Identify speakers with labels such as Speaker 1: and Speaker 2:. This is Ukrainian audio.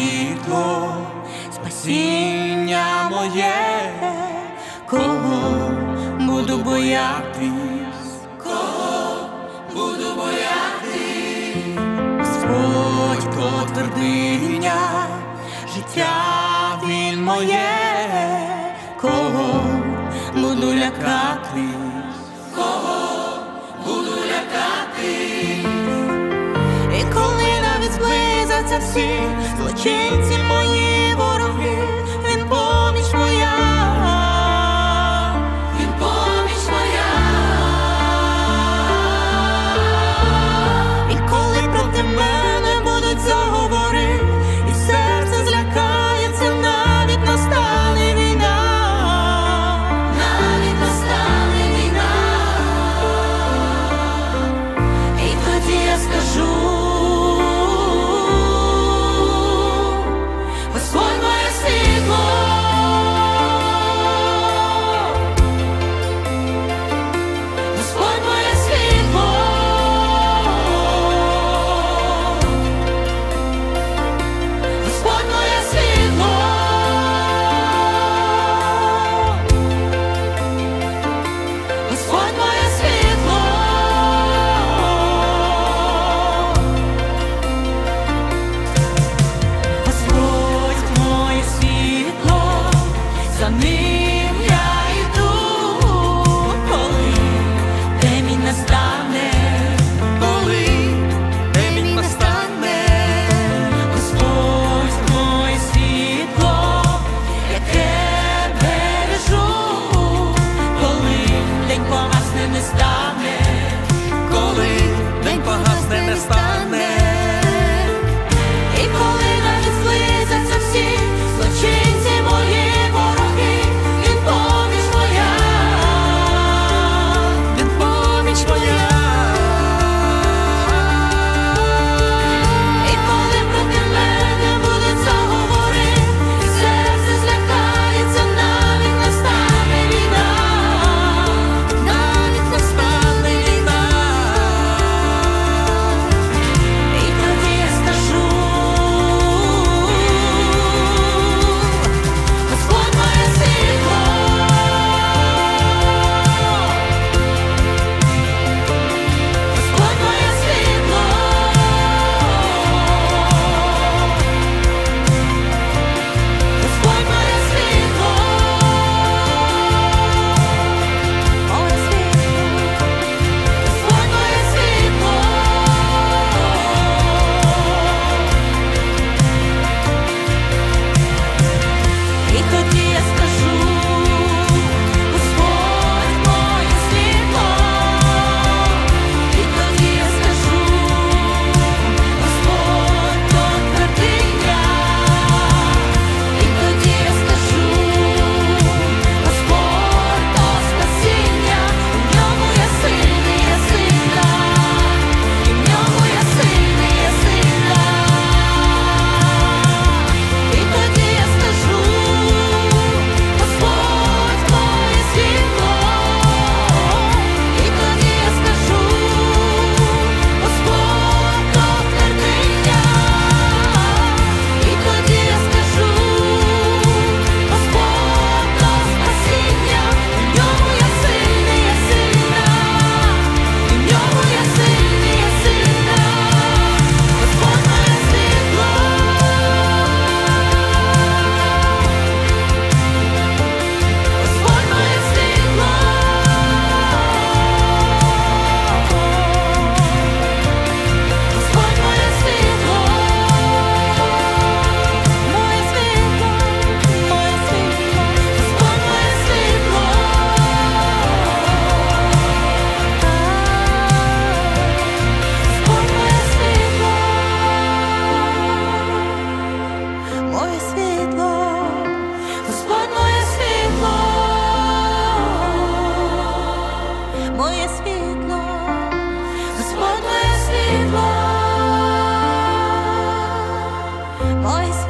Speaker 1: світло, спасіння моє. Кого буду боятись, кого буду боятись? Господь, хто твердиня, життя Він моє. Кого буду лякатись, кого буду лякатись? І коли навіть зблизяться всі злочинці мої вороги, Він поміч моя, Він поміч моя. І коли проти мене будуть заговори, і серце злякається, навіть настане війна, навіть настане війна. І тоді я скажу: Господь моє світло, Господь моє світло, Господь моє світло, Господь моє світло. Господь моє світло, за ним я йду, коли темінь настане, коли темінь настане. Господь моє світло, яке бережу, коли день погасне не стане, коли день погасне не стане. І коли навіть зблизяться всі злочинці мої вороги, Він поміч моя, Він поміч моя. І коли проти мене будуть заговори, і серце злякається, навіть настане війна, навіть настане війна. І тоді я скажу: Господь моє світло, Господь моє світло, Господь моє світло, моє світло, Господь моє світло. І тоді я скажу: Господь моє світло. І тоді я скажу: Господь то твердиня. І тоді я скажу: Господь то спасіння. В ньому я сильний, я сильна, і в ньому я сильний, я сильна. І тоді я скажу: Господь моє світло. І тоді я скажу: Господь то твердиня. І тоді я скажу: Господь то спасіння. В ньому я сильний, я сильна, і в ньому я сильний, я сильна. Господь моє світло, Господь моє світло, Господь моє світло, моє світло, моє світло, Господь моє світло, Господь моє світло, моє світло, Господь моє світло, моє світло, Господь моє світло, моє